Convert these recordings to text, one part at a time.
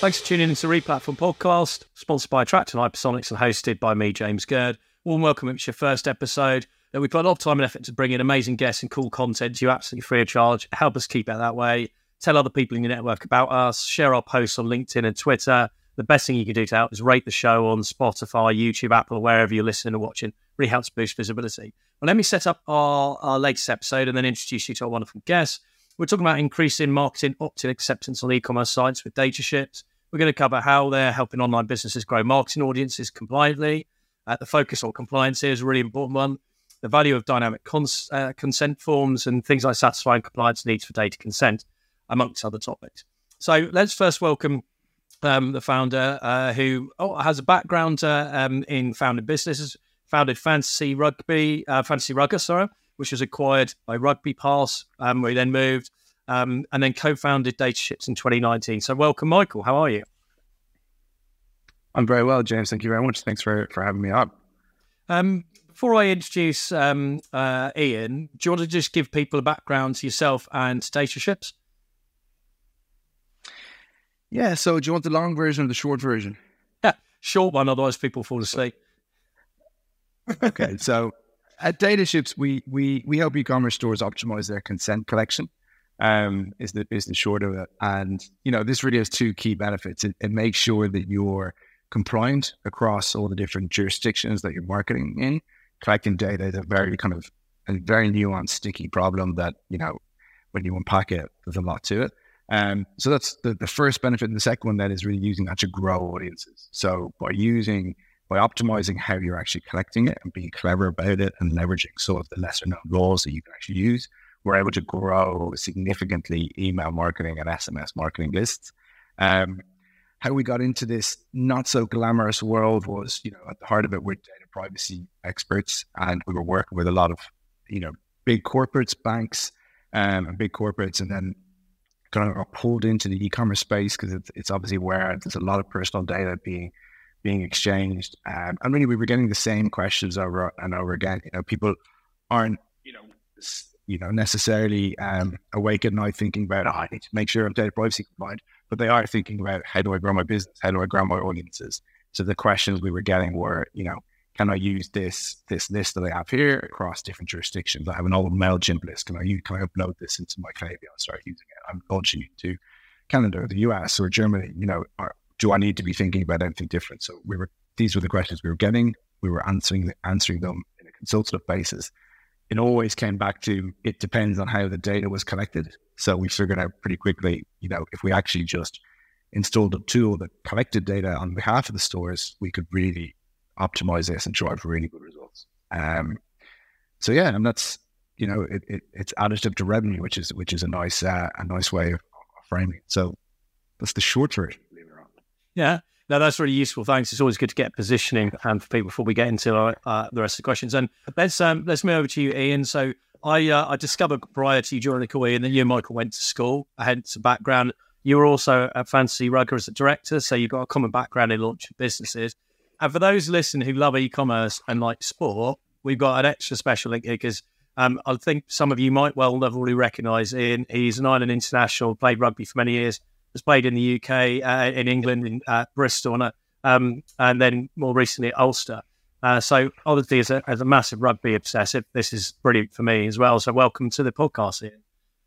Thanks for tuning into the Replatform podcast, sponsored by Attract and Hypersonics and hosted by me, James Gerd. Warm welcome. It's your first episode. We put a lot of time and effort to bring in amazing guests and cool content to you absolutely free of charge. Help us keep it that way. Tell other people in your network about us. Share our posts on LinkedIn and Twitter. The best thing you can do to help is rate the show on Spotify, YouTube, Apple, wherever you're listening or watching. Really helps boost visibility. Well, let me set up our latest episode and then introduce you to our wonderful guests. We're talking about increasing marketing opt-in acceptance on e-commerce sites with DataShips. We're going to cover how they're helping online businesses grow marketing audiences compliantly. The focus on compliance here is a really important one. The value of dynamic consent forms and things like satisfying compliance needs for data consent, amongst other topics. So let's first welcome the founder who has a background in founding businesses, founded Fantasy Rugger, which was acquired by Rugby Pass, where he then moved, and then co-founded DataShips in 2019. So welcome, Michael. How are you? I'm very well, James. Thank you very much. Thanks for having me up. Before I introduce Ian, do you want to just give people a background to yourself and DataShips? Yeah, so do you want the long version or the short version? Yeah, short one, otherwise people fall asleep. Okay, so at DataShips, we help e-commerce stores optimize their consent collection, is the short of it. And, this really has two key benefits. It makes sure that you're compliant across all the different jurisdictions that you're marketing in. Collecting data is a very nuanced, sticky problem that, when you unpack it, there's a lot to it. So that's the first benefit. And the second one then is really using that to grow audiences. So by optimizing how you're actually collecting it and being clever about it and leveraging some of the lesser known laws that you can actually use, we're able to grow significantly email marketing and SMS marketing lists. How we got into this not so glamorous world was, at the heart of it, we're data privacy experts, and we were working with a lot of, big corporates, banks, and big corporates, and then kind of pulled into the e-commerce space because it's obviously where there's a lot of personal data being exchanged. And really, we were getting the same questions over and over again. People aren't, necessarily awake at night thinking about, I need to make sure I'm data privacy compliant, but they are thinking about, how do I grow my business? How do I grow my audiences? So the questions we were getting were, can I use this list that I have here across different jurisdictions? I have an old MailChimp list. Can I upload this into my Klaviyo and start using it? I'm launching it to Canada or the US or Germany. Do I need to be thinking about anything different? So these were the questions we were getting. We were answering them in a consultative basis. It always came back to, it depends on how the data was collected. So we figured out pretty quickly, if we actually just installed a tool that collected data on behalf of the stores, we could really optimize this and drive really good results. And that's, it's additive to revenue, which is a nice way of framing it. So that's the short version, believe it or not. Yeah. No, that's really useful. Thanks. It's always good to get positioning for people before we get into the rest of the questions. And let's move over to you, Ian. So I discovered prior to you during the call, Ian, that you and Michael went to school. I had some background. You were also at Fantasy Rugger as a director, so you've got a common background in launching businesses. And for those listening who love e-commerce and like sport, we've got an extra special link here because I think some of you might well have already recognised Ian. He's an Ireland international, played rugby for many years. Has played in the UK, in England, in Bristol, and then more recently at Ulster. So obviously, as a massive rugby obsessive, this is brilliant for me as well. So welcome to the podcast, Ian.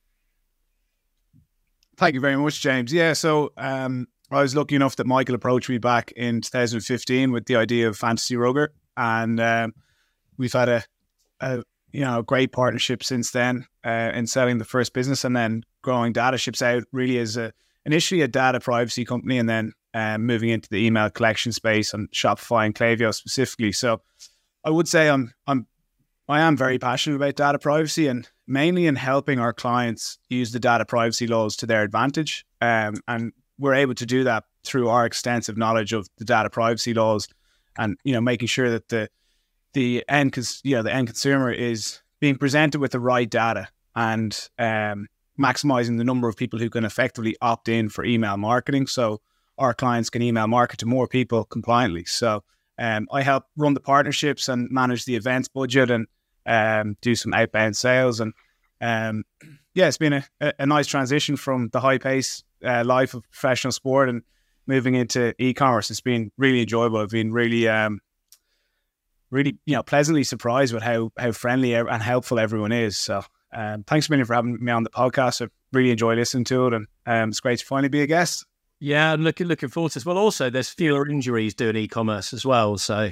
Thank you very much, James. Yeah, so I was lucky enough that Michael approached me back in 2015 with the idea of Fantasy Rugger, and we've had a great partnership since then in selling the first business and then growing DataShips out really as initially a data privacy company, and then moving into the email collection space on Shopify and Klaviyo specifically. So I would say I am very passionate about data privacy, and mainly in helping our clients use the data privacy laws to their advantage. And we're able to do that through our extensive knowledge of the data privacy laws, and making sure that the end consumer is being presented with the right data, and maximizing the number of people who can effectively opt in for email marketing, so our clients can email market to more people compliantly. So I help run the partnerships and manage the events budget and do some outbound sales. And it's been a nice transition from the high pace life of professional sport and moving into e-commerce. It's been really enjoyable. I've been really, really, pleasantly surprised with how friendly and helpful everyone is. So thanks a million for having me on the podcast. I've really enjoyed listening to it, and it's great to finally be a guest. Yeah, I'm looking forward to this. Well, also, there's fewer injuries doing e-commerce as well. So,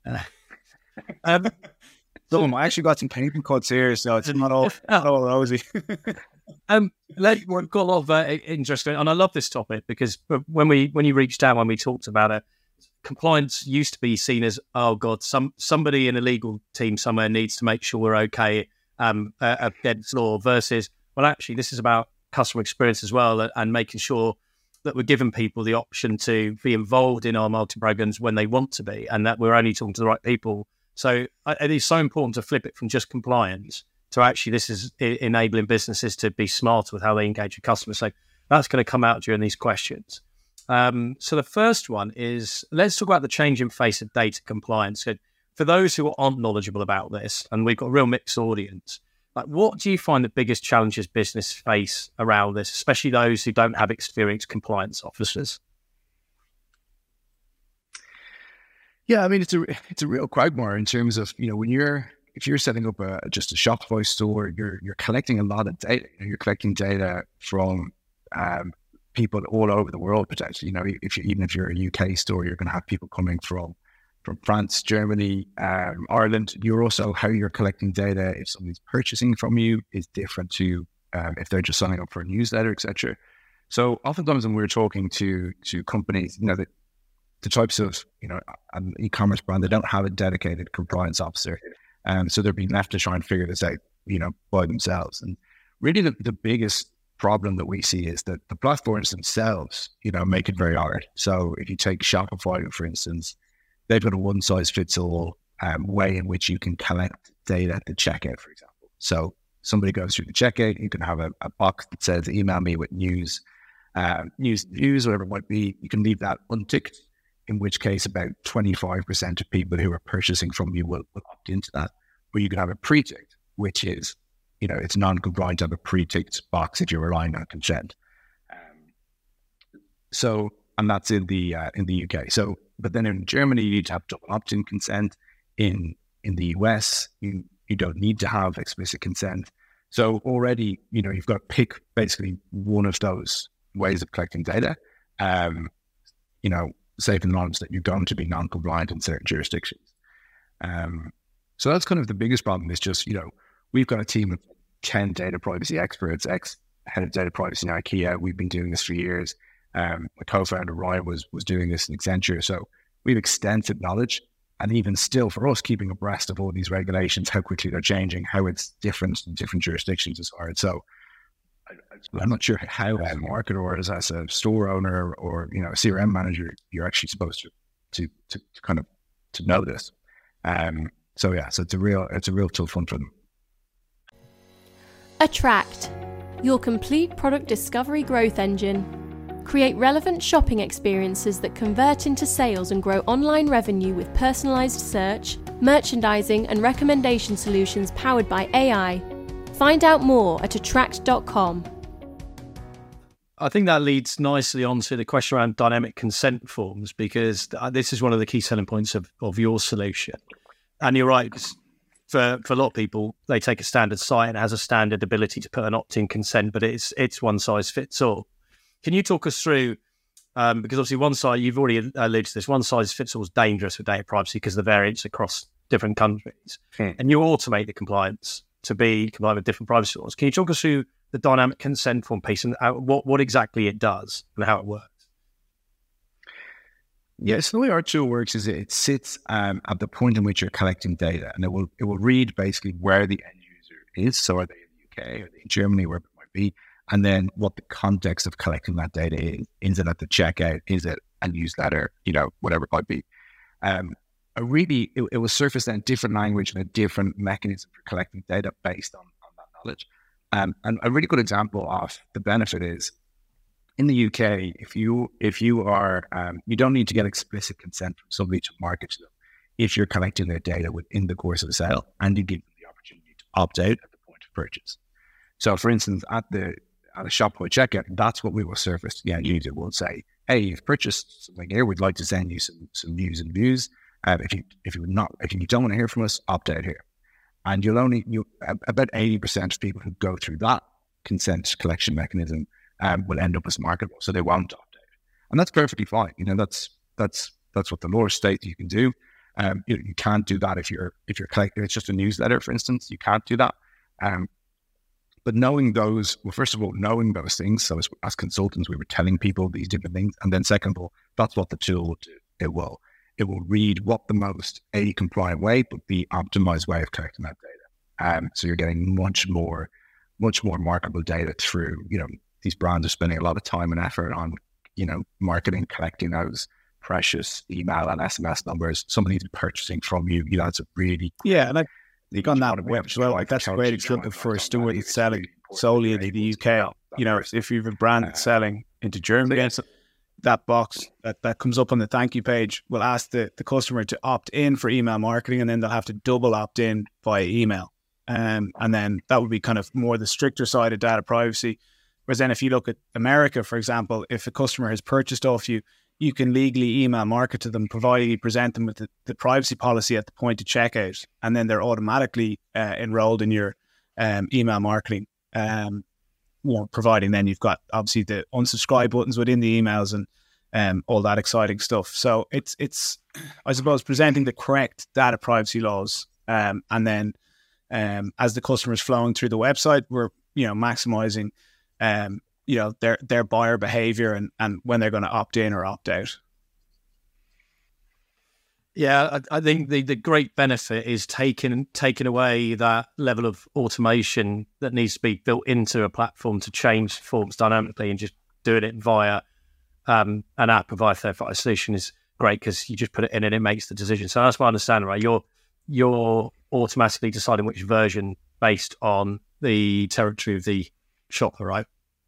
I actually got some paper cuts here, so it's not all rosy. We've got a lot of interest, and I love this topic because when you reached out, when we talked about it, compliance used to be seen as, oh God, somebody in a legal team somewhere needs to make sure we're okay against law, versus, well, actually, this is about customer experience as well, and making sure that we're giving people the option to be involved in our marketing programs when they want to be, and that we're only talking to the right people. So it is so important to flip it from just compliance to actually this is enabling businesses to be smarter with how they engage with customers. So that's going to come out during these questions. So the first one is, let's talk about the changing face of data compliance. So for those who aren't knowledgeable about this, and we've got a real mixed audience, like, what do you find the biggest challenges business face around this, especially those who don't have experienced compliance officers? Yeah, I mean, it's a real quagmire in terms of, if you're setting up just a Shopify store, you're collecting a lot of data. You're collecting data from people all over the world potentially. Even if you're a UK store, you're going to have people coming from France, Germany, Ireland. You're also, how you're collecting data if somebody's purchasing from you is different to if they're just signing up for a newsletter, etc. So oftentimes when we're talking to companies, the types of, an e-commerce brand, they don't have a dedicated compliance officer. So they're being left to try and figure this out, by themselves. And really the biggest problem that we see is that the platforms themselves, make it very hard. So if you take Shopify, for instance, they've got a one-size-fits-all way in which you can collect data at the checkout, for example. So somebody goes through the checkout, you can have a box that says, email me with news, whatever it might be. You can leave that unticked, in which case about 25% of people who are purchasing from you will opt into that. Or you can have a pre-ticked, which is, it's non-compliant to have a pre-ticked box if you're relying on consent. And that's in the UK. So, but then in Germany, you need to have double opt-in consent. In the US, you don't need to have explicit consent. So already, you've got to pick basically one of those ways of collecting data. Safe and anonymous, that you're going to be non-compliant in certain jurisdictions. So that's kind of the biggest problem. Is just, we've got a team of 10 data privacy experts, ex-head of data privacy in IKEA. We've been doing this for years. My co-founder Ryan was doing this in Accenture. So we have extensive knowledge, and even still for us, keeping abreast of all these regulations, how quickly they're changing, how it's different in different jurisdictions is hard. So I'm not sure how as a marketer or as a store owner or a CRM manager, you're actually supposed to kind of to know this. So it's a real tough one for them. Attract, your complete product discovery growth engine. Create relevant shopping experiences that convert into sales and grow online revenue with personalized search, merchandising, and recommendation solutions powered by AI. Find out more at attract.com. I think that leads nicely onto the question around dynamic consent forms, because this is one of the key selling points of your solution. And you're right, for a lot of people, they take a standard site and it has a standard ability to put an opt-in consent, but it's one size fits all. Can you talk us through, because obviously one side, you've already alluded to this, one size fits all is dangerous for data privacy because of the variance across different countries. And you automate the compliance to be compliant with different privacy laws. Can you talk us through the dynamic consent form piece and what exactly it does and how it works? Yes, the way our tool works is it sits at the point in which you're collecting data, and it will read basically where the end user is. So are they in the UK, are they in Germany, wherever it might be, and then what the context of collecting that data is. Is it at the checkout? Is it a newsletter? Whatever it might be. It will surface then different language and a different mechanism for collecting data based on that knowledge. And a really good example of the benefit is in the UK, if you are, you don't need to get explicit consent from somebody to market to them if you're collecting their data within the course of a sale, and you give them the opportunity to opt out at the point of purchase. So, for instance, at a Shopify checkout, that's what we will surface to the end user. We'll say, hey, you've purchased something here, we'd like to send you some news and views. If you don't want to hear from us, opt out here. And about 80% of people who go through that consent collection mechanism will end up as marketable, so they won't opt out, and that's perfectly fine. That's what the law states you can do. You can't do that if you're collecting. It's just a newsletter, for instance. You can't do that. But knowing those things. So as consultants, we were telling people these different things, and then second of all, that's what the tool will do. It will read what the most compliant way, but the optimized way of collecting that data. So you're getting much more marketable data through. These brands are spending a lot of time and effort on, marketing, collecting those precious email and SMS numbers. Somebody's purchasing from you. It's a really and I think on that web as well. Like that's a great example for a steward that's selling solely into the UK. If you have a brand that's selling into Germany, that box that comes up on the thank you page will ask the customer to opt in for email marketing, and then they'll have to double opt in via email. And then that would be kind of more the stricter side of data privacy. Whereas then if you look at America, for example, if a customer has purchased off you, you can legally email market to them, provided you present them with the privacy policy at the point of checkout, and then they're automatically enrolled in your email marketing. Providing then you've got obviously the unsubscribe buttons within the emails and all that exciting stuff. So it's I suppose presenting the correct data privacy laws, and then as the customer is flowing through the website, we're maximizing their buyer behavior and when they're going to opt in or opt out. Yeah, I think the great benefit is taking away that level of automation that needs to be built into a platform to change forms dynamically, and just doing it via an app or via third-party solution is great because you just put it in and it makes the decision. So that's my understanding, right? You're automatically deciding which version based on the territory of the shopper, right?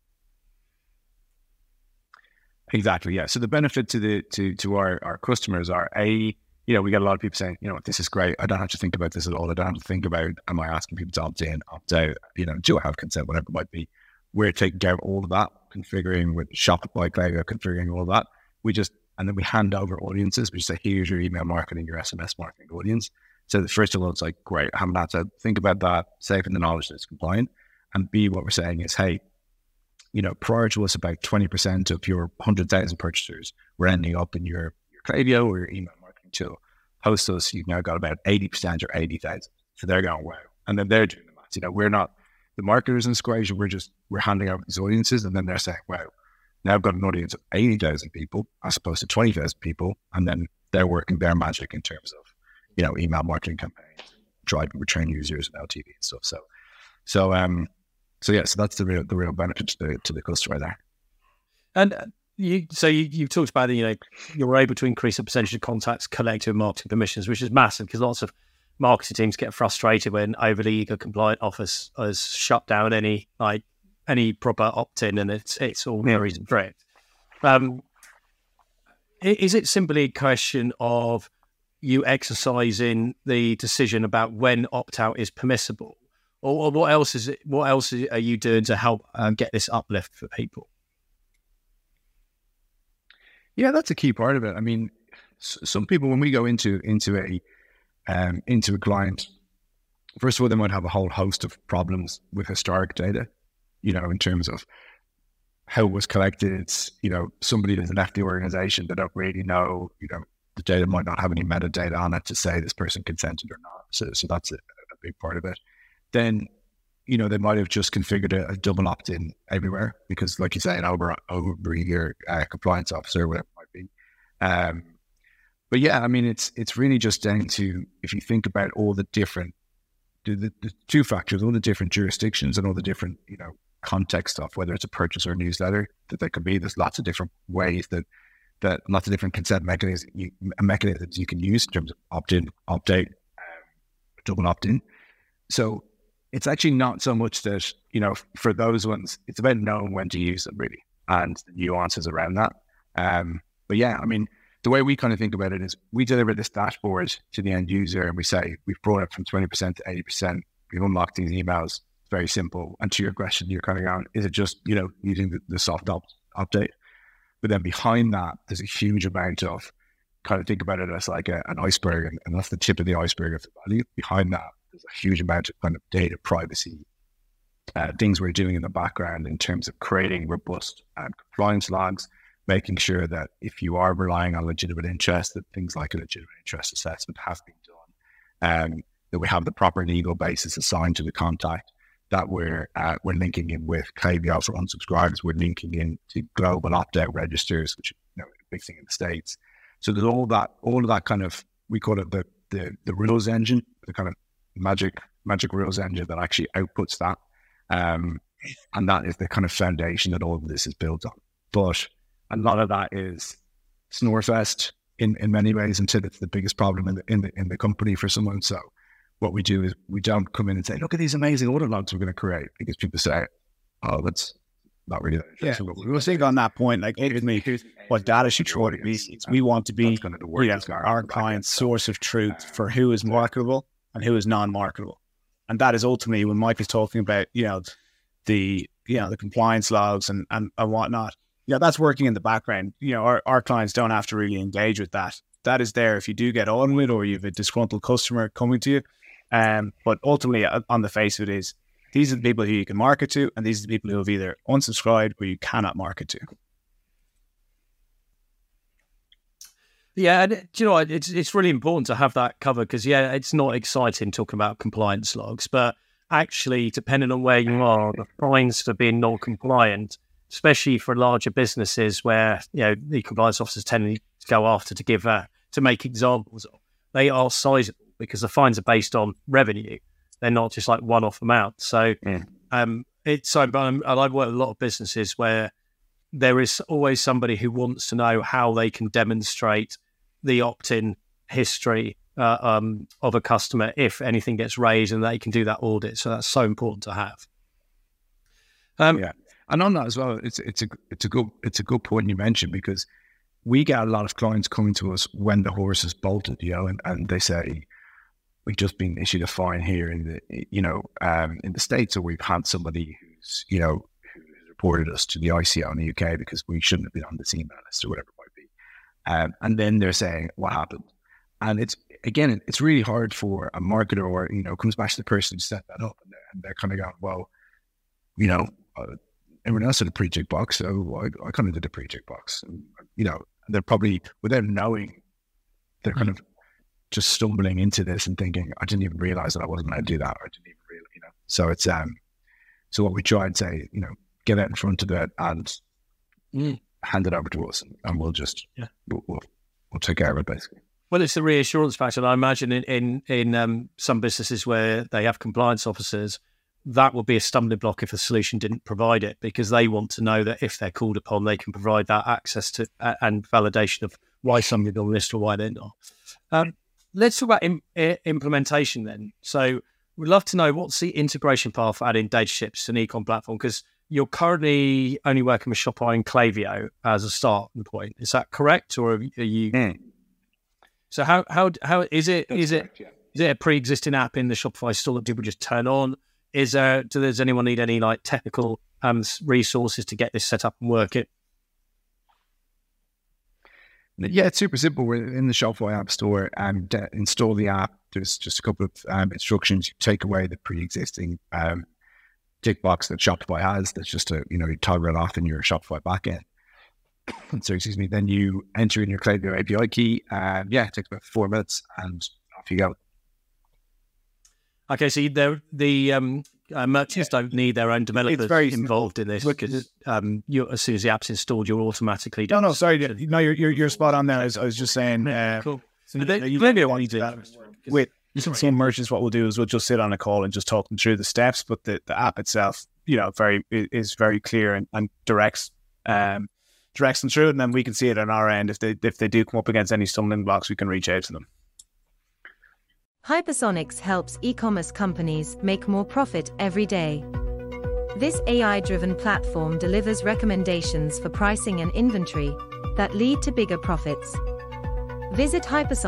Exactly, yeah. So the benefit to our customers are we get a lot of people saying, this is great. I don't have to think about this at all. I don't have to think about, am I asking people to opt in, opt out? Do I have consent? Whatever it might be. We're taking care of all of that, configuring with Shopify Cloud, configuring all of that. And then we hand over audiences. We say, here's your email marketing, your SMS marketing audience. So first of all, it's like, great. I haven't had to think about that, safe in the knowledge that it's compliant. And B, what we're saying is, hey, prior to us, about 20% of your 100,000 purchasers were ending up in your Klaviyo or your email marketing tool. Post us, you've now got about 80% or 80,000. So they're going, wow. And then they're doing the maths. We're not the marketers in Squasia. We're handing out these audiences, and then they're saying, wow, now I've got an audience of 80,000 people as opposed to 20,000 people. And then they're working their magic in terms of, email marketing campaigns, driving return users and LTV and stuff. So that's the real benefit to the customer there. And you've talked about you're able to increase the percentage of contacts collected with marketing permissions, which is massive because lots of marketing teams get frustrated when overly eager compliant office has shut down any proper opt-in, and it's all the reason for it. Is it simply a question of you exercising the decision about when opt-out is permissible? Or what else is it? What else are you doing to help get this uplift for people? Yeah, that's a key part of it. I mean, some people, when we go into a client, first of all, they might have a whole host of problems with historic data. In terms of how it was collected. Somebody that's left the organization, they don't really know. The data might not have any metadata on it to say this person consented or not. So that's a big part of it. Then, they might have just configured a double opt-in everywhere because, like you say, an over your compliance officer, whatever it might be. But yeah, I mean, it's really just down to, if you think about all the different, the two factors, all the different jurisdictions and all the different, context stuff, whether it's a purchase or a newsletter, that there could be. There's lots of different ways that lots of different consent mechanisms you can use in terms of opt-in, opt-out, double opt-in. So it's actually not so much that, for those ones, it's about knowing when to use them really and the nuances around that. But yeah, I mean, the way we kind of think about it is we deliver this dashboard to the end user and we say, we've brought it from 20% to 80%. We've unlocked these emails. It's very simple. And to your question, you're kind of going, is it just, using the soft update? But then behind that, there's a huge amount of, kind of think about it as like an iceberg, and that's the tip of the iceberg of the value. Behind that, there's a huge amount of kind of data privacy, things we're doing in the background in terms of creating robust compliance logs, making sure that if you are relying on legitimate interest, that things like a legitimate interest assessment have been done, that we have the proper legal basis assigned to the contact, that we're linking in with Klaviyo for unsubscribers, we're linking in to global opt-out registers, which is a big thing in the States. So there's all of that kind of, we call it the rules engine, the kind of magic rules engine that actually outputs that. And that is the kind of foundation that all of this is built on. But a lot of that is Snorefest in many ways, until it's the biggest problem in the company for someone. So what we do is we don't come in and say, look at these amazing audit logs we're going to create, because people say, oh, that's not really that interesting. Yeah, we will think on that point, like ultimately what data should try to be is we want to be our client's source of truth for who is marketable and who is non-marketable. And that is ultimately when Mike is talking about, the compliance logs and whatnot. That's working in the background. Our clients don't have to really engage with that. That is there if you do get audited or you have a disgruntled customer coming to you. But ultimately, on the face of it is, these are the people who you can market to, and these are the people who have either unsubscribed or you cannot market to. Yeah, and do you know what? It's really important to have that covered, because it's not exciting talking about compliance logs, but actually, depending on where you are, the fines for being non-compliant, especially for larger businesses where the compliance officers tend to go after to make examples of, they are sizable, because the fines are based on revenue. They're not just like one-off amounts. So I've worked with a lot of businesses where there is always somebody who wants to know how they can demonstrate the opt-in history of a customer if anything gets raised, and they can do that audit. So that's so important to have. And on that as well, it's a good point you mentioned, because we get a lot of clients coming to us when the horse is bolted, and they say, we've just been issued a fine here in the States, or we've had somebody who's reported us to the ICO in the UK because we shouldn't have been on this email list or whatever it might be. And then they're saying, what happened? And it's really hard for a marketer, or, it comes back to the person who set that up, and they're kind of going, well, everyone else had a pre-tick box, so I kind of did a pre-tick box. And, they're probably, without knowing, they're kind of just stumbling into this and thinking, I didn't even realize that I wasn't going to do that. Or I didn't even really, So it's, so what we try and say, get out in front of it and hand it over to us, and we'll just, we'll take care of it, basically. Well, it's the reassurance factor. And I imagine in some businesses where they have compliance officers, that will be a stumbling block if a solution didn't provide it, because they want to know that if they're called upon, they can provide that access to and validation of why somebody's on the list or why they're not. Let's talk about implementation then. So we'd love to know, what's the integration path for adding Dataships to an e-com platform? Because you're currently only working with Shopify and Klaviyo as a starting point. Is that correct? Or are you... So how is it? Is it a pre-existing app in the Shopify store that people just turn on? Does anyone need any technical resources to get this set up and work it? Yeah, it's super simple. We're in the Shopify App Store, and install the app. There's just a couple of instructions. You take away the pre-existing tick box that Shopify has. That's just you toggle it off in your Shopify backend. So, then you enter in your Klaviyo API key, and it takes about 4 minutes, and off you go. Okay, so the merchants don't need their own developers involved in this, because as soon as the app's installed, you're automatically... No, sorry. No, you're spot on there. I was just saying... cool. So with some merchants, what we'll do is we'll just sit on a call and just talk them through the steps, but the app itself, is very clear and directs them through, and then we can see it on our end. If they do come up against any stumbling blocks, we can reach out to them. Hypersonics helps e-commerce companies make more profit every day. This AI-driven platform delivers recommendations for pricing and inventory that lead to bigger profits. Visit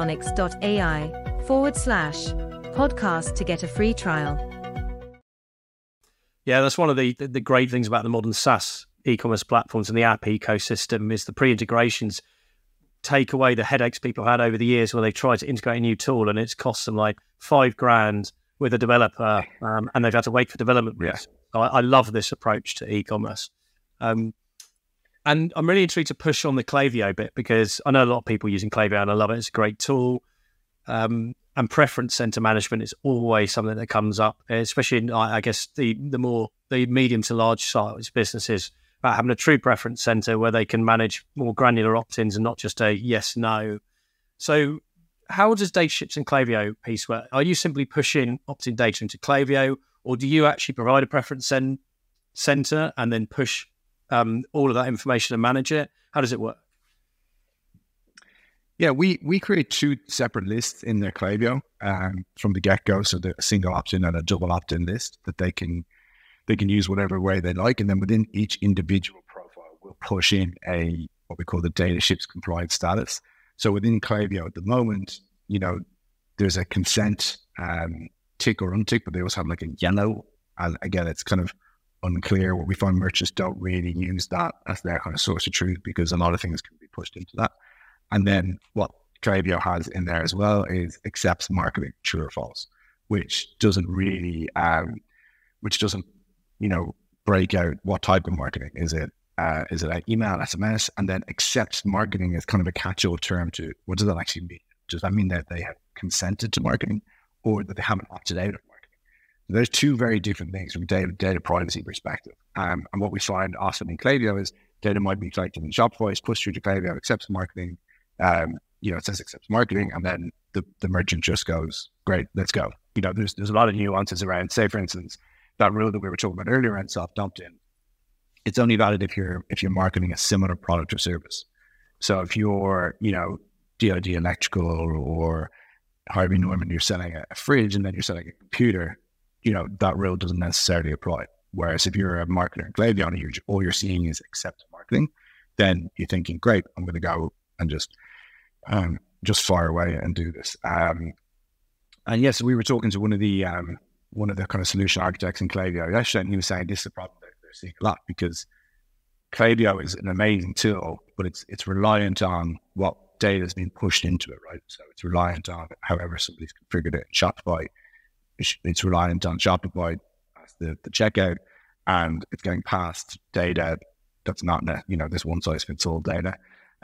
hypersonics.ai/podcast to get a free trial. Yeah, that's one of the great things about the modern SaaS e-commerce platforms and the app ecosystem is the pre-integrations take away the headaches people have had over the years where they try to integrate a new tool and it's cost them like $5,000 with a developer, and they've had to wait for development. Yeah. I love this approach to e-commerce. And I'm really intrigued to push on the Klaviyo bit because I know a lot of people using Klaviyo and I love it. It's a great tool. And preference center management is always something that comes up, especially in, I guess, the medium to large size businesses, about having a true preference center where they can manage more granular opt-ins and not just a yes, no. So how does Dataships and Klaviyo piece work? Are you simply pushing opt-in data into Klaviyo, or do you actually provide a preference center and then push all of that information and manage it? How does it work? Yeah, we create two separate lists in their Klaviyo from the get-go. So the single opt-in and a double opt-in list that they can use whatever way they like. And then within each individual profile, we'll push in what we call the Dataships compliance status. So within Klaviyo at the moment, there's a consent tick or untick, but they also have like a yellow. And again, it's kind of unclear. What we find merchants don't really use that as their kind of source of truth because a lot of things can be pushed into that. And then what Klaviyo has in there as well is accepts marketing, true or false, which doesn't really, break out what type of marketing. Is it an email, SMS? And then accepts marketing is kind of a catch-all term to what does that actually mean? Does that mean that they have consented to marketing or that they haven't opted out of marketing? So there's two very different things from a data privacy perspective. And what we find often in Klaviyo is data might be collected in Shopify, it's pushed through to Klaviyo, accepts marketing. It says accepts marketing, and then the merchant just goes, great, let's go. There's a lot of nuances around, say, for instance, that rule that we were talking about earlier around soft opt-in. It's only valid if you're marketing a similar product or service. So if you're, DoD Electrical or Harvey Norman, you're selling a fridge and then you're selling a computer, that rule doesn't necessarily apply. Whereas if you're a marketer in Klaviyo and all you're seeing is accept marketing, then you're thinking, great, I'm going to go and just fire away and do this. And yes, we were talking to one of the kind of solution architects in Klaviyo yesterday, and he was saying this is a problem that they're seeing a lot because Klaviyo is an amazing tool, but it's reliant on what data is being pushed into it, right? So it's reliant on however somebody's configured it in Shopify. It's reliant on Shopify as the checkout, and it's getting past data that's not this one size fits all data.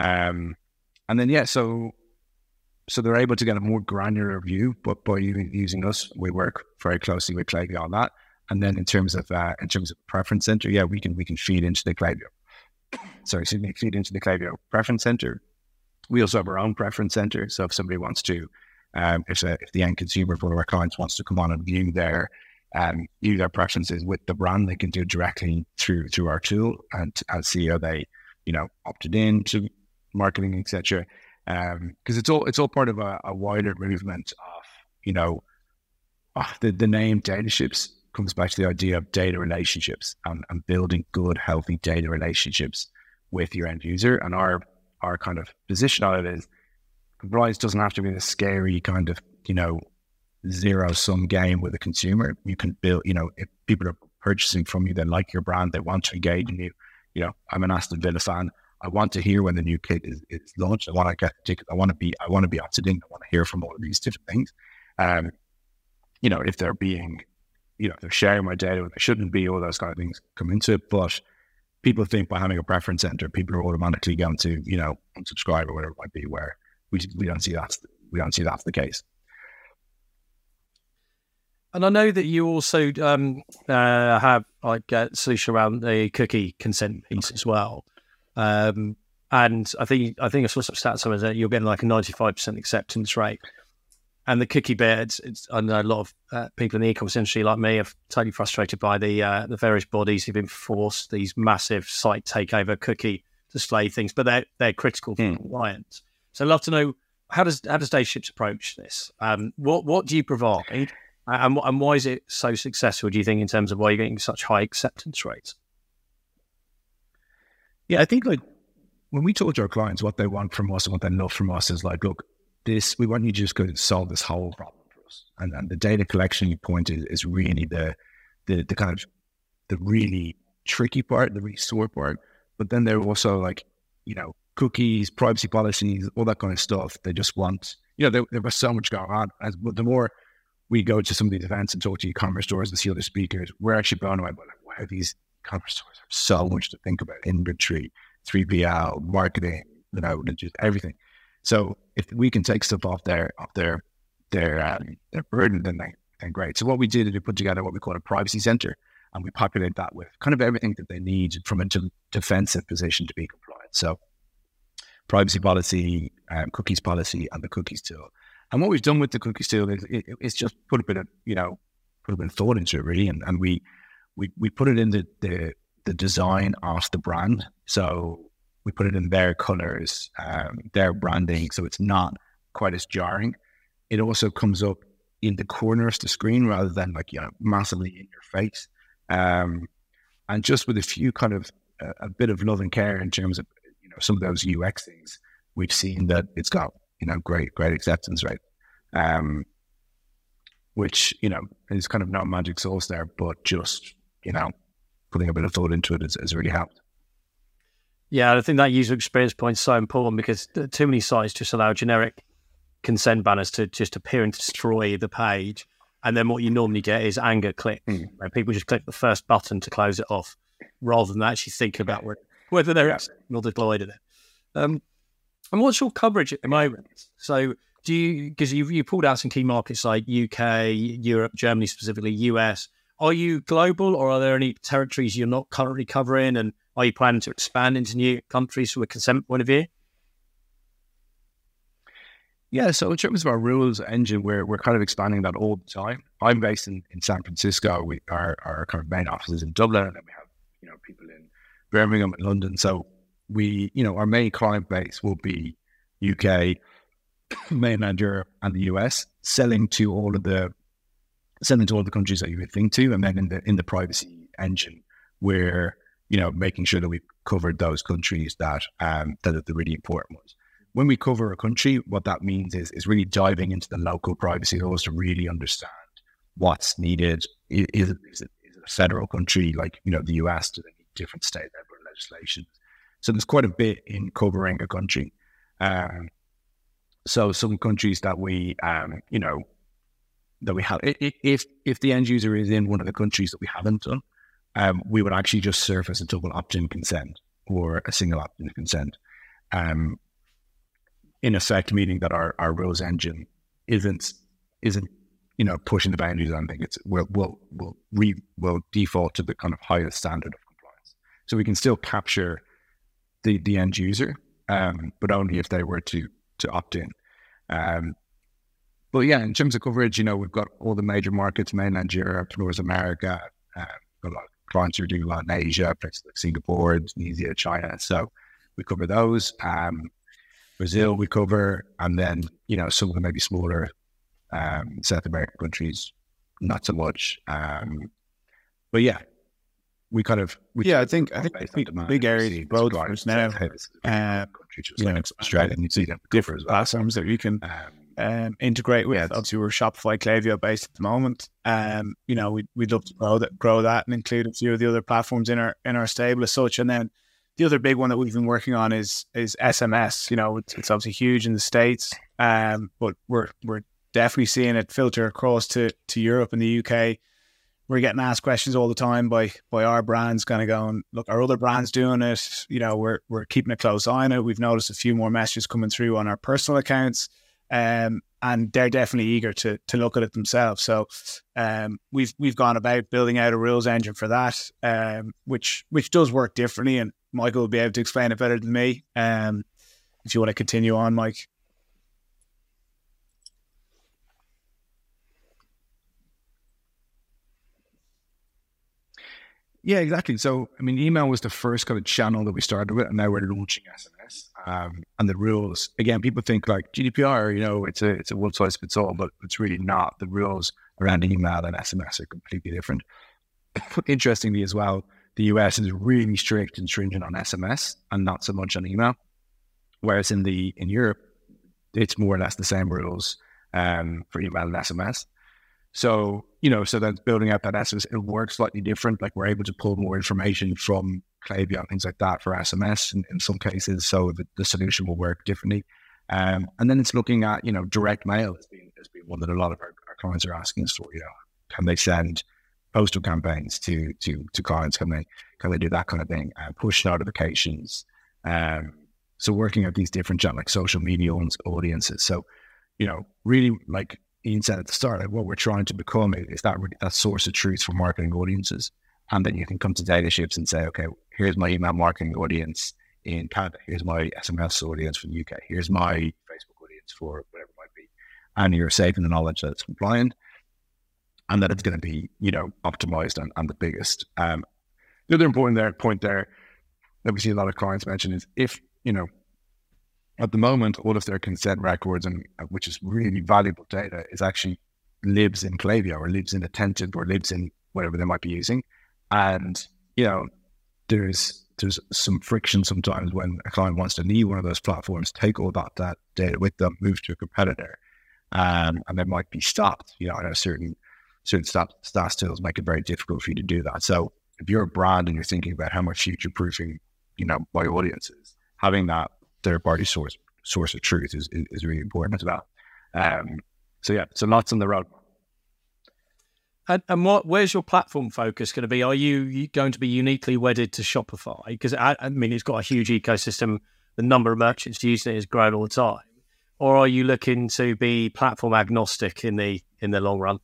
And then, so they're able to get a more granular view, but by using us, we work very closely with Klaviyo on that. And then in terms of preference center, we can feed into the Klaviyo. Feed into the Klaviyo preference center. We also have our own preference center. So if somebody wants to, if the end consumer for our clients wants to come on and view their preferences with the brand, they can do it directly through our tool and see how they, opted in to marketing, etc. Because it's all part of a wider movement of, the name Dataships comes back to the idea of data relationships and building good, healthy data relationships with your end user. And our kind of position on it is compliance doesn't have to be the scary kind of, zero-sum game with a consumer. You can build, if people are purchasing from you, they like your brand, they want to engage in you. I'm an Aston Villa fan. I want to hear when the new kit is launched. I want to get the ticket. I want to be opted in. I want to hear from all of these different things. If they're being, if they're sharing my data when they shouldn't be, all those kind of things come into it. But people think by having a preference center, people are automatically going to, unsubscribe or whatever it might be. Where we don't see that's the case. And I know that you also have like a solution around the cookie consent piece as well. And I think I saw some stats somewhere that you're getting like a 95% acceptance rate. And the cookie bit, I know a lot of people in the e-commerce industry like me are totally frustrated by the various bodies who've enforced these massive site takeover cookie display things, but they're critical for compliance. So I'd love to know, how does Dataships approach this? What do you provide? And why is it so successful, do you think, in terms of why you're getting such high acceptance rates? Yeah, I think like when we talk to our clients what they want from us and what they love from us is like, look, we want you to just go to solve this whole problem for us. And the data collection point is really the kind of the really tricky part, the really sore part. But then there are also like, cookies, privacy policies, all that kind of stuff. They just want, there was so much going on. But the more we go to some of these events and talk to e-commerce stores and see other speakers, we're actually blown away by wow, these e-commerce stores have so much to think about: inventory, 3PL, marketing, just everything. So if we can take stuff off their burden, then great. So what we did is we put together what we call a privacy center, and we populate that with kind of everything that they need from a defensive position to be compliant. So privacy policy, cookies policy, and the cookies tool. And what we've done with the cookies tool is it's just put a bit of thought into it, really, and we put it in the design of the brand. So we put it in their colors, their branding, so it's not quite as jarring. It also comes up in the corner of the screen rather than massively in your face. And just with a few kind of a bit of love and care in terms of some of those UX things, we've seen that it's got great acceptance rate, which is kind of not magic sauce there, but just putting a bit of thought into it has really helped. Yeah, I think that user experience point is so important, because too many sites just allow generic consent banners to just appear and destroy the page. And then what you normally get is anger clicks, where people just click the first button to close it off, rather than actually thinking about whether they're not deployed in it. And what's your coverage at the moment? So because you pulled out some key markets like UK, Europe, Germany specifically, US. Are you global, or are there any territories you're not currently covering? And are you planning to expand into new countries from a consent point of view? Yeah, so in terms of our rules engine, we're kind of expanding that all the time. I'm based in San Francisco. Our kind of main office is in Dublin, and then we have people in Birmingham and London. So our main client base will be UK, mainland Europe, and the US, selling to all the countries that you would think to, and then in the privacy engine, we're making sure that we've covered those countries that are the really important ones. When we cover a country, what that means is really diving into the local privacy laws to really understand what's needed. Is it a federal country like the US? Do they need different state level legislation? So there's quite a bit in covering a country. So some countries that we that we have, if the end user is in one of the countries that we haven't done, we would actually just surface a double opt-in consent or a single opt-in consent. In effect, meaning that our rules engine isn't pushing the boundaries. I think we'll default to the kind of highest standard of compliance. So we can still capture the end user, but only if they were to opt in. But yeah, in terms of coverage, we've got all the major markets: mainland Europe, North America. Got a lot of clients who are doing a lot in Asia, places like Singapore, Indonesia, China. So we cover those. Brazil we cover, and then some of the maybe smaller South American countries, not so much. But yeah, I think big areas of growth for us now. Countries like Australia and New Zealand, different platforms that you can integrate with. Obviously, we're Shopify Klaviyo based at the moment. We'd love to grow that and include a few of the other platforms in our stable as such. And then the other big one that we've been working on is SMS. It's obviously huge in the States, but we're definitely seeing it filter across to Europe and the UK. We're getting asked questions all the time by our brands, kind of going, look, are other brands doing it? We're keeping a close eye on it. We've noticed a few more messages coming through on our personal accounts, and they're definitely eager to look at it themselves. So we've gone about building out a rules engine for that, which does work differently, and Michael will be able to explain it better than me. If you want to continue on, Mike. Yeah, exactly. So, email was the first kind of channel that we started with, and now we're launching SMS. And the rules, again, people think like GDPR, it's a one size fits all, but it's really not. The rules around email and SMS are completely different. Interestingly as well, the US is really strict and stringent on SMS and not so much on email. Whereas in Europe, it's more or less the same rules for email and SMS. So, so that's building out that SMS. It works slightly different. Like we're able to pull more information from Klaviyo and things like that for SMS in some cases. So the solution will work differently. And then it's looking at, direct mail has been one that a lot of our clients are asking us for. Can they send postal campaigns to clients? Can they do that kind of thing? Push notifications. So working at these different channels, like social media audiences. So, really like Ian said at the start, like what we're trying to become is that source of truth for marketing audiences. And then you can come to DataShips and say, okay, here's my email marketing audience in Canada. Here's my SMS audience for the UK. Here's my Facebook audience for whatever it might be. And you're safe in the knowledge that it's compliant and that it's going to be, optimized and the biggest. The other important point there that we see a lot of clients mention is if, at the moment, all of their consent records, and which is really valuable data, is actually lives in Klaviyo or lives in Attentive or lives in whatever they might be using. And, there's some friction sometimes when a client wants to leave one of those platforms, take all that data with them, move to a competitor, and they might be stopped. I know certain SaaS tools make it very difficult for you to do that. So if you're a brand and you're thinking about how much future-proofing, by audiences, having that third-party source of truth is really important as well. So lots on the road. And where's your platform focus going to be? Are you going to be uniquely wedded to Shopify? Because it's got a huge ecosystem. The number of merchants using it has grown all the time. Or are you looking to be platform agnostic in the long run?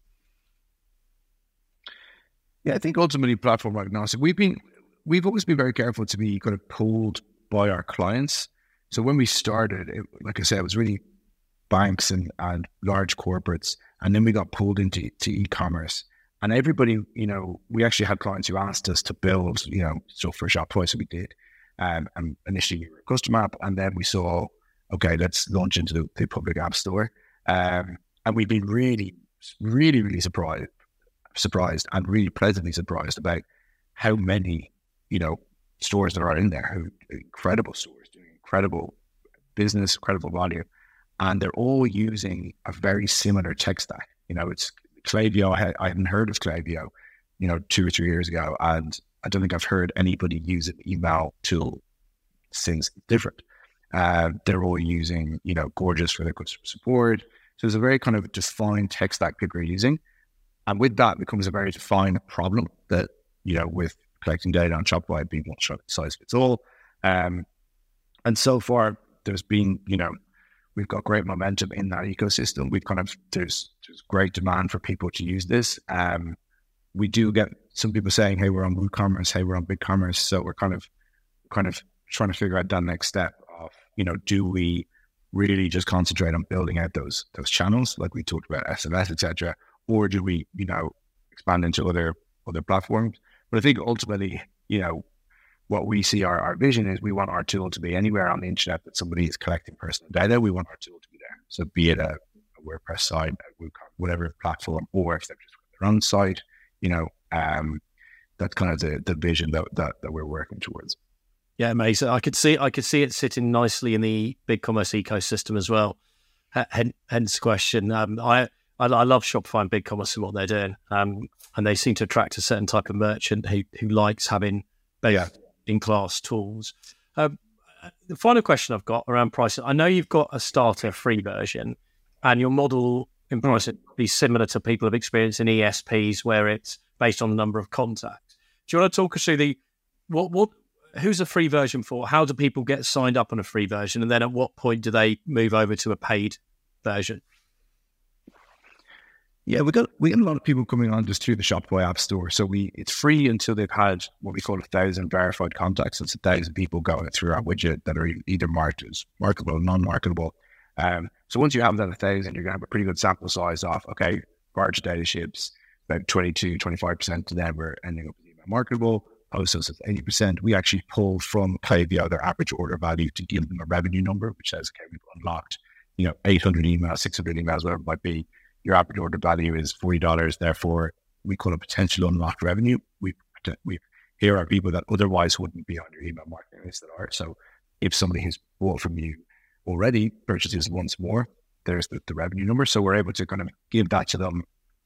Yeah, I think ultimately platform agnostic. We've always been very careful to be kind of pulled by our clients. So when we started, like I said, it was really banks and large corporates. And then we got pulled into e-commerce. And everybody, we actually had clients who asked us to build, stuff for Shopify, so we did. And initially we were a custom app, and then we saw, okay, let's launch into the public app store. And we've been really, really, really surprised and really pleasantly surprised about how many, stores there are in there, incredible stores doing incredible business, incredible value. And they're all using a very similar tech stack. It's Klaviyo. I hadn't heard of Klaviyo, 2 or 3 years ago. And I don't think I've heard anybody use an email tool since different. They're all using, Gorgias for their customer support. So there's a very kind of defined tech stack people are using. And with that becomes a very defined problem that, with collecting data on Shopify being one size fits all. And so far there's been, we've got great momentum in that ecosystem. There's great demand for people to use this. We do get some people saying, hey, we're on WooCommerce, hey, we're on BigCommerce. So we're kind of trying to figure out that next step of, do we really just concentrate on building out those channels like we talked about, SMS, etc., or do we, expand into other platforms? But I think ultimately, what we see our vision is we want our tool to be anywhere on the internet that somebody is collecting personal data. We want our tool to be there. So be it a WordPress site, a WooCommerce, whatever platform, or if they've just got their own site, that's kind of the vision that we're working towards. Yeah, amazing. I could see it sitting nicely in the BigCommerce ecosystem as well. Hence the question. I love Shopify and BigCommerce and what they're doing. And they seem to attract a certain type of merchant who likes having in-class tools. The final question I've got around pricing. I know you've got a starter free version, and your model in pricing would be similar to people have experienced in ESPs, where it's based on the number of contacts. Do you want to talk us through who's a free version for? How do people get signed up on a free version, and then at what point do they move over to a paid version? Yeah, we got a lot of people coming on just through the Shopify App Store. So it's free until they've had what we call 1,000 verified contacts. It's 1,000 people going through our widget that are either marked as marketable or non-marketable. So once you have that 1,000, you're going to have a pretty good sample size of, okay, large DataShips, about 22-25% of them are ending up as email marketable. Postos is 80%. We actually pull from Klaviyo their average order value to give them a revenue number, which says, okay, we've unlocked, 800 emails, 600 emails, whatever it might be. Your average order value is $40. Therefore, we call it potential unlocked revenue. Here are people that otherwise wouldn't be on your email marketing list that are. So if somebody who's bought from you already purchases once more, there's the revenue number. So we're able to kind of give that to them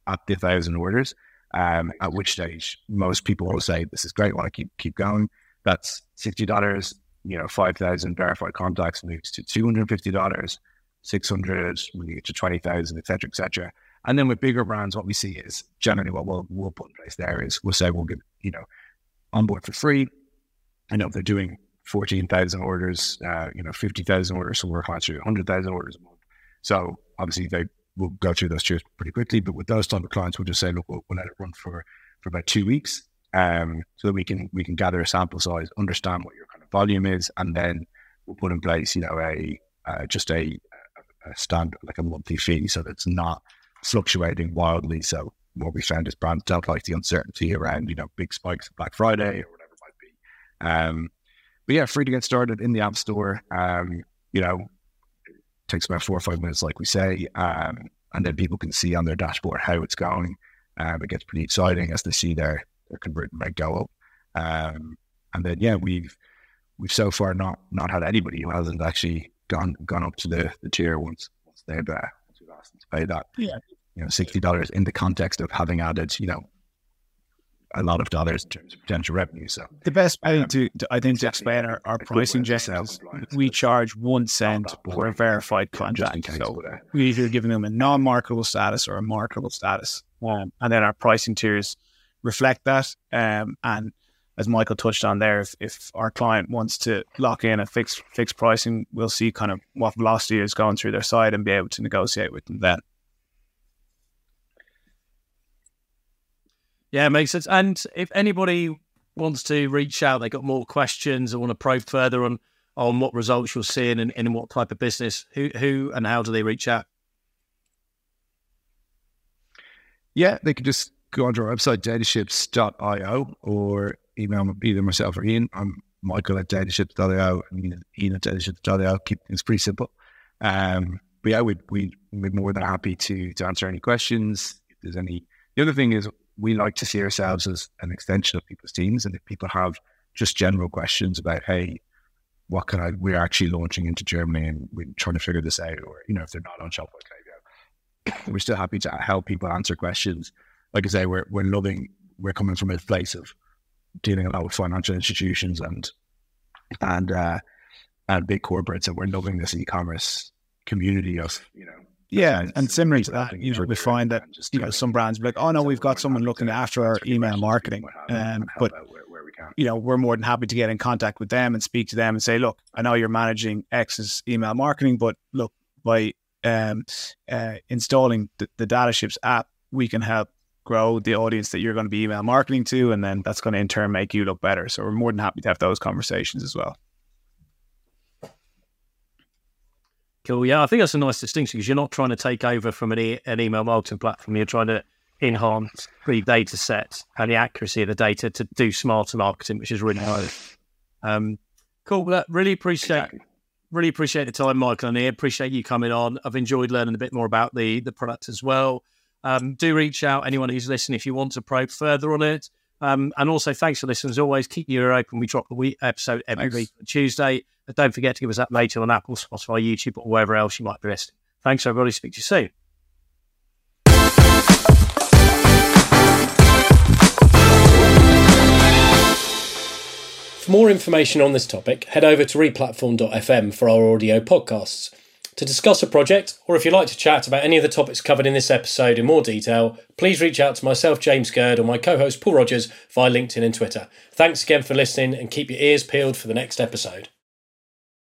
at the 1,000 orders. At which stage most people will say, "This is great, want to keep going." That's $60. 5,000 verified contacts moves to $250, 600 when you get to 20,000, etc., etc. And then with bigger brands, what we see is generally what we'll put in place there is we'll say we'll give on board for free. I know if they're doing 14,000 orders, 50,000 orders, so we're clients through 100,000 orders a month. So obviously they will go through those tiers pretty quickly. But with those type of clients, we'll just say, look, we'll let it run for about 2 weeks, so that we can gather a sample size, understand what your kind of volume is, and then we'll put in place, a stand, like a monthly fee, so that it's not fluctuating wildly. So what we found is brands don't like the uncertainty around, big spikes of Black Friday or whatever it might be. But yeah, free to get started in the App Store. It takes about 4 or 5 minutes, like we say, and then people can see on their dashboard how it's going. It gets pretty exciting as they see their conversion rate go up. And then we've so far not had anybody who hasn't actually gone up to the tier once they've asked them to pay that. $60 in the context of having added a lot of dollars in terms of potential revenue. So the best way to explain our pricing, James, is we charge 1 cent per verified contact. So we're either giving them a non-marketable status or a marketable status, and then our pricing tiers reflect that. And as Michael touched on there, if our client wants to lock in a fixed pricing, we'll see kind of what velocity is going through their site and be able to negotiate with them then. Yeah, it makes sense. And if anybody wants to reach out, they got more questions or want to probe further on what results you're seeing and in what type of business, who and how do they reach out? Yeah, they can just go onto our website, dataships.io, or email either myself or Ian. I'm Michael at dataships.io and Ian at dataships.io. It's pretty simple. But yeah, we'd be more than happy to answer any questions. If there's any, the other thing is, we like to see ourselves as an extension of people's teams. And if people have just general questions about, hey, we're actually launching into Germany and we're trying to figure this out, or, if they're not on Shopify Klaviyo, we're still happy to help people answer questions. Like I say, we're coming from a place of dealing a lot with financial institutions and big corporates, and we're loving this e-commerce community of, Yeah, and similar to that, we find that some brands be like, "Oh no, we've got someone looking after our email marketing," but we're more than happy to get in contact with them and speak to them and say, "Look, I know you're managing X's email marketing, but look, by installing the Dataships app, we can help grow the audience that you're going to be email marketing to, and then that's going to in turn make you look better." So we're more than happy to have those conversations as well. Cool. Yeah, I think that's a nice distinction because you're not trying to take over from an email marketing platform. You're trying to enhance the data set and the accuracy of the data to do smarter marketing, which is really nice. Cool. Well, really appreciate the time, Michael and Ian. Appreciate you coming on. I've enjoyed learning a bit more about the product as well. Do reach out, anyone who's listening, if you want to probe further on it. And also, thanks for listening. As always, keep your ear open. We drop the episode every week on Tuesday. And don't forget to give us that later on Apple, Spotify, YouTube, or wherever else you might be listening. Thanks, everybody. Speak to you soon. For more information on this topic, head over to replatform.fm for our audio podcasts. To discuss a project, or if you'd like to chat about any of the topics covered in this episode in more detail, please reach out to myself, James Gerd, or my co-host Paul Rogers via LinkedIn and Twitter. Thanks again for listening, and keep your ears peeled for the next episode.